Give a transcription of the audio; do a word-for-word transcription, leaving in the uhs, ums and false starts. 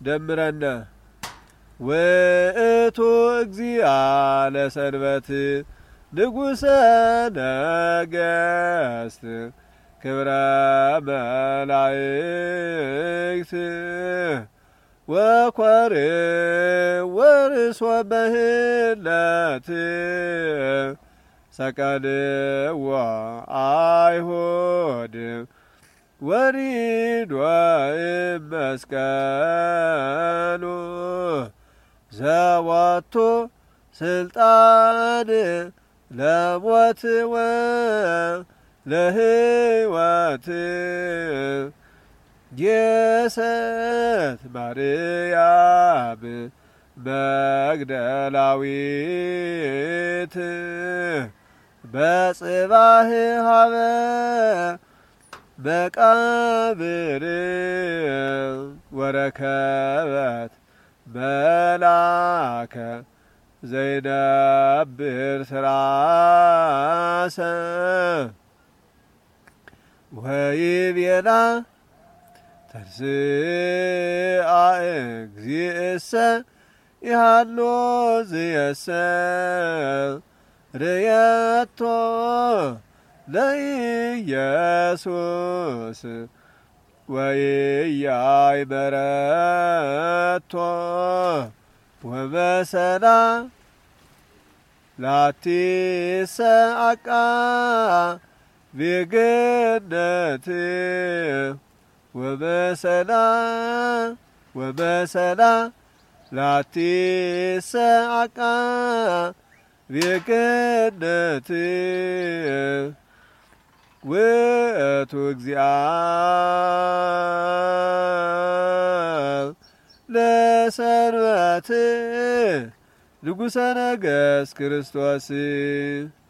ደምረነ ውእቱ እግዚአ ለሰንበት ንጉሠ ነገሥት ክብረ መላእክት ወኰር ወርሶ በህለት ሰቀልዎ አይሁድ ወሪዶ እመስቀሉ ዘወቱ ስልጣን ለሞት ወለሕይወት ጌሰት ማርያም መግደላዊት በጽባህ ሀበ መቃብር ወረከበት መላከ ዘይነብር ስራሰ ወይቤላ ተንሥአ እግዚእሰ ይሃሎ ዝየሰ ርየቶ ለኢየሱስ ወኢያእመረቶ ወመሰላ ላቲሰ አቃ ቢገነት ወመሰላ ወመሰላ ላቲሰ አቃ ቢገነት ውእቱ እግዚአ ለሰንበት ንጉሠ ነገሥት ክርስቶስ